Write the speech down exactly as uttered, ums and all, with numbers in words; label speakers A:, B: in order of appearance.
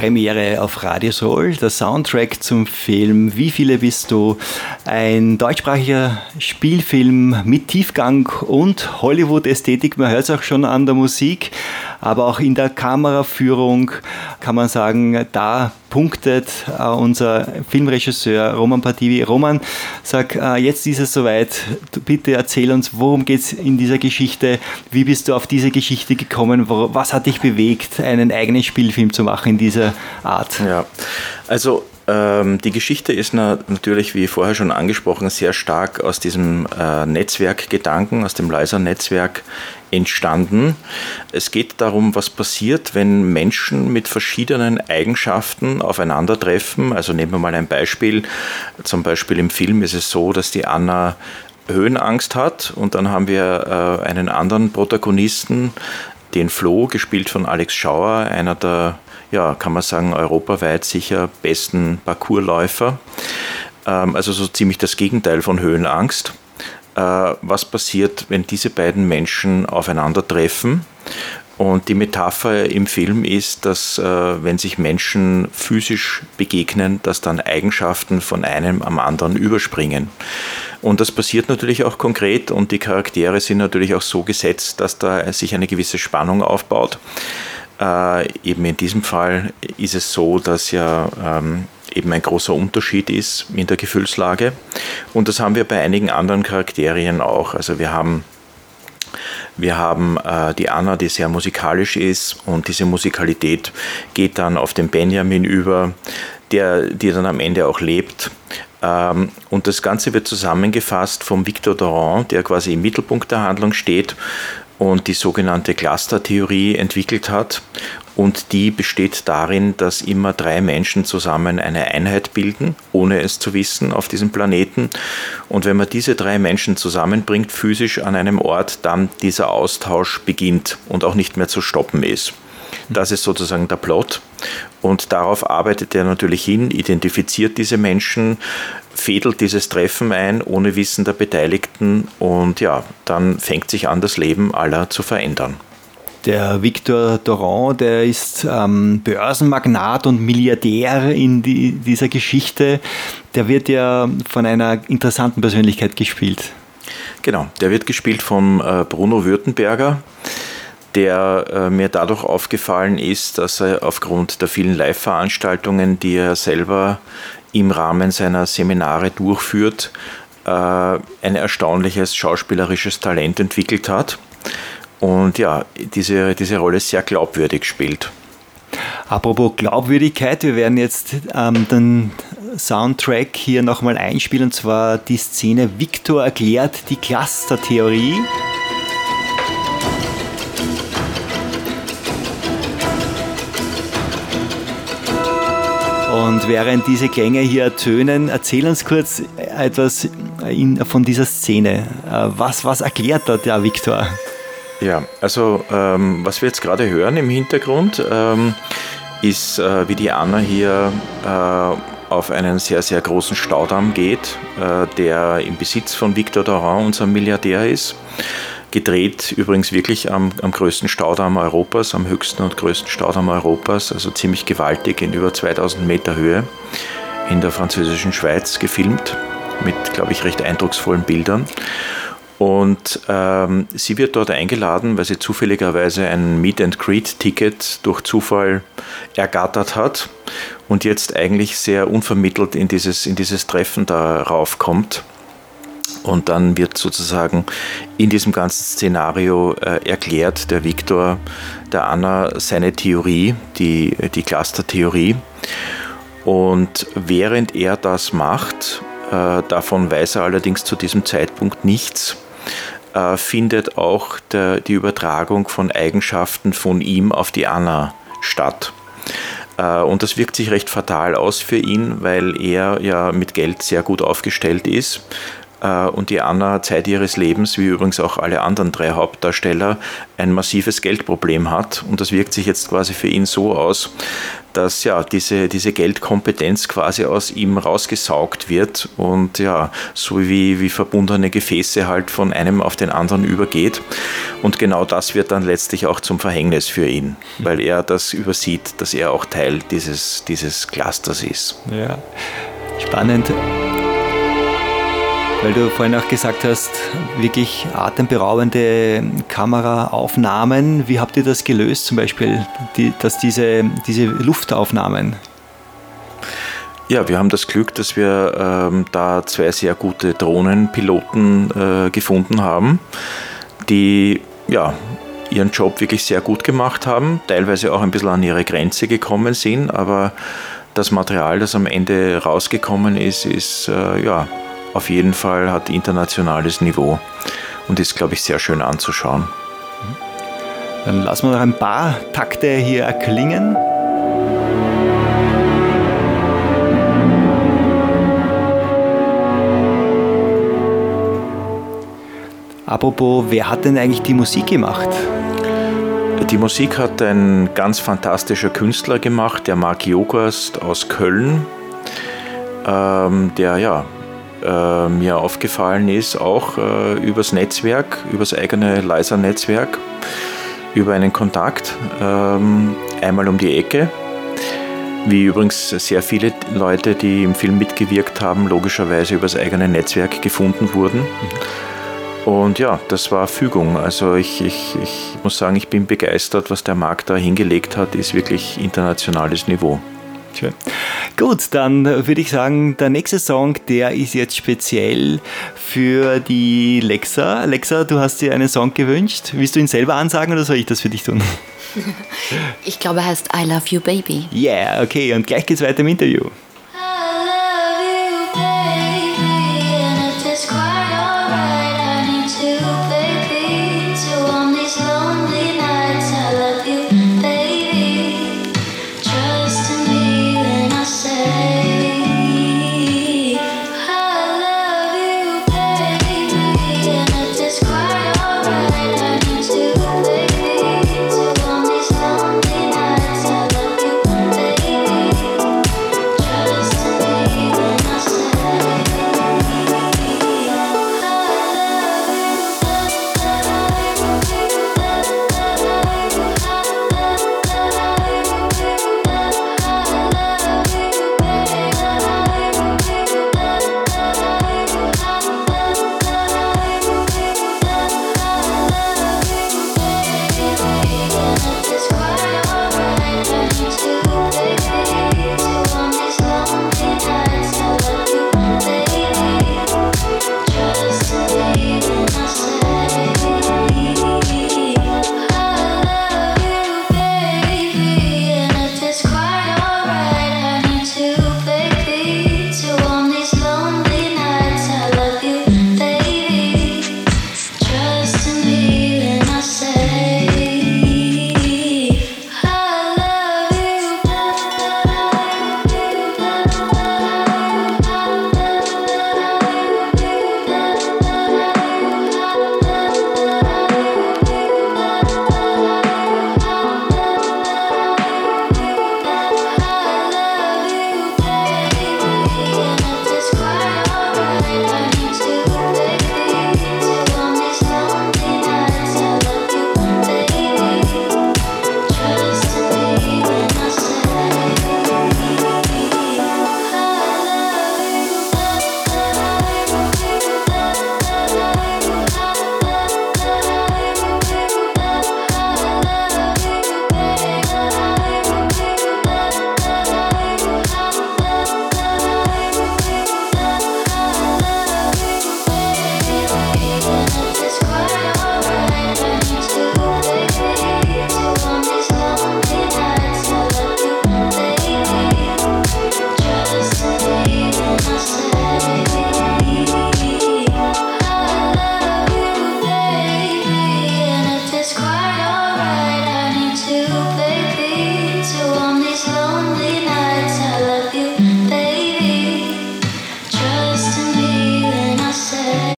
A: Premiere auf Radio Soul, der Soundtrack zum Film Wie viele bist du? Ein deutschsprachiger Spielfilm mit Tiefgang und Hollywood-Ästhetik. Man hört es auch schon an der Musik, aber auch in der Kameraführung kann man sagen, da punktet äh, unser Filmregisseur Roman Pardivi. Roman, sag, äh, jetzt ist es soweit. Du, bitte erzähl uns, worum geht es in dieser Geschichte? Wie bist du auf diese Geschichte gekommen? Wo, was hat dich bewegt, einen eigenen Spielfilm zu machen in dieser Art?
B: Ja, also ähm, die Geschichte ist na, natürlich, wie vorher schon angesprochen, sehr stark aus diesem äh, Netzwerkgedanken, aus dem Lysa-Netzwerk entstanden. Es geht darum, was passiert, wenn Menschen mit verschiedenen Eigenschaften aufeinandertreffen. Also nehmen wir mal ein Beispiel. Zum Beispiel im Film ist es so, dass die Anna Höhenangst hat und dann haben wir äh, einen anderen Protagonisten, den Flo, gespielt von Alex Schauer, einer der, ja, kann man sagen, europaweit sicher besten Parkourläufer. Ähm, also so ziemlich das Gegenteil von Höhenangst. Was passiert, wenn diese beiden Menschen aufeinandertreffen. Und die Metapher im Film ist, dass wenn sich Menschen physisch begegnen, dass dann Eigenschaften von einem am anderen überspringen. Und das passiert natürlich auch konkret und die Charaktere sind natürlich auch so gesetzt, dass da sich eine gewisse Spannung aufbaut. Äh, eben in diesem Fall ist es so, dass ja ähm, eben ein großer Unterschied ist in der Gefühlslage. Und das haben wir bei einigen anderen Charakteren auch. Also wir haben, wir haben äh, die Anna, die sehr musikalisch ist und diese Musikalität geht dann auf den Benjamin über, der, die dann am Ende auch lebt. Ähm, und das Ganze wird zusammengefasst vom Victor Doran, der quasi im Mittelpunkt der Handlung steht und die sogenannte Cluster-Theorie entwickelt hat. Und die besteht darin, dass immer drei Menschen zusammen eine Einheit bilden, ohne es zu wissen, auf diesem Planeten. Und wenn man diese drei Menschen zusammenbringt, physisch an einem Ort, dann dieser Austausch beginnt und auch nicht mehr zu stoppen ist. Das ist sozusagen der Plot. Und darauf arbeitet er natürlich hin, identifiziert diese Menschen, fädelt dieses Treffen ein, ohne Wissen der Beteiligten. Und ja, dann fängt sich an, das Leben aller zu verändern.
A: Der Victor Doran, der ist ähm, Börsenmagnat und Milliardär in die, dieser Geschichte. Der wird ja von einer interessanten Persönlichkeit gespielt.
B: Genau, der wird gespielt vom äh, Bruno Württemberger, der äh, mir dadurch aufgefallen ist, dass er aufgrund der vielen Live-Veranstaltungen, die er selber im Rahmen seiner Seminare durchführt, äh, ein erstaunliches schauspielerisches Talent entwickelt hat. Und ja, diese, diese Rolle sehr glaubwürdig spielt.
A: Apropos Glaubwürdigkeit, wir werden jetzt ähm, den Soundtrack hier nochmal einspielen, und zwar die Szene Victor erklärt die Cluster-Theorie. Und während diese Klänge hier ertönen, erzähl uns kurz etwas in, von dieser Szene. Was, was erklärt da der Victor?
B: Ja, also ähm, was wir jetzt gerade hören im Hintergrund, ähm, ist, äh, wie die Anna hier äh, auf einen sehr, sehr großen Staudamm geht, äh, der im Besitz von Victor Doran, unserem Milliardär, ist. Gedreht übrigens wirklich am, am größten Staudamm Europas, am höchsten und größten Staudamm Europas, also ziemlich gewaltig in über zweitausend Meter Höhe, in der französischen Schweiz gefilmt, mit, glaube ich, recht eindrucksvollen Bildern. Und ähm, sie wird dort eingeladen, weil sie zufälligerweise ein Meet-and-Greet-Ticket durch Zufall ergattert hat und jetzt eigentlich sehr unvermittelt in dieses, in dieses Treffen darauf kommt. Und dann wird sozusagen in diesem ganzen Szenario äh, erklärt der Victor, der Anna, seine Theorie, die, die Cluster-Theorie. Und während er das macht, äh, davon weiß er allerdings zu diesem Zeitpunkt nichts, äh, findet auch der, die Übertragung von Eigenschaften von ihm auf die Anna statt. Äh, und das wirkt sich recht fatal aus für ihn, weil er ja mit Geld sehr gut aufgestellt ist. und die Anna Zeit ihres Lebens, wie übrigens auch alle anderen drei Hauptdarsteller, ein massives Geldproblem hat. Und das wirkt sich jetzt quasi für ihn so aus, dass ja diese, diese Geldkompetenz quasi aus ihm rausgesaugt wird und ja, so wie, wie verbundene Gefäße halt von einem auf den anderen übergeht. Und genau das wird dann letztlich auch zum Verhängnis für ihn, weil er das übersieht, dass er auch Teil dieses, dieses Clusters ist.
A: Ja, spannend. Weil du vorhin auch gesagt hast, wirklich atemberaubende Kameraaufnahmen. Wie habt ihr das gelöst, zum Beispiel, die, dass diese, diese Luftaufnahmen?
B: Ja, wir haben das Glück, dass wir ähm, da zwei sehr gute Drohnenpiloten äh, gefunden haben, die ja, ihren Job wirklich sehr gut gemacht haben, teilweise auch ein bisschen an ihre Grenze gekommen sind, aber das Material, das am Ende rausgekommen ist, ist äh, ja, auf jeden Fall hat internationales Niveau und ist, glaube ich, sehr schön anzuschauen.
A: Dann lassen wir noch ein paar Takte hier erklingen. Apropos, wer hat denn eigentlich die Musik gemacht?
B: Die Musik hat ein ganz fantastischer Künstler gemacht, der Marc Jogerst aus Köln, ähm, der ja Äh, mir aufgefallen ist, auch äh, übers Netzwerk, übers eigene Leiser-Netzwerk, über einen Kontakt, ähm, einmal um die Ecke, wie übrigens sehr viele Leute, die im Film mitgewirkt haben, logischerweise übers eigene Netzwerk gefunden wurden. Mhm. Und ja, das war Fügung. Also ich, ich, ich muss sagen, ich bin begeistert, was der Marc da hingelegt hat, ist wirklich internationales Niveau.
A: Schön. Gut, dann würde ich sagen, der nächste Song, der ist jetzt speziell für die Lexa. Lexa, du hast dir einen Song gewünscht. Willst du ihn selber ansagen oder soll ich das für dich tun?
C: Ich glaube, er heißt I Love You Baby.
A: Yeah, okay, und gleich geht's weiter im Interview.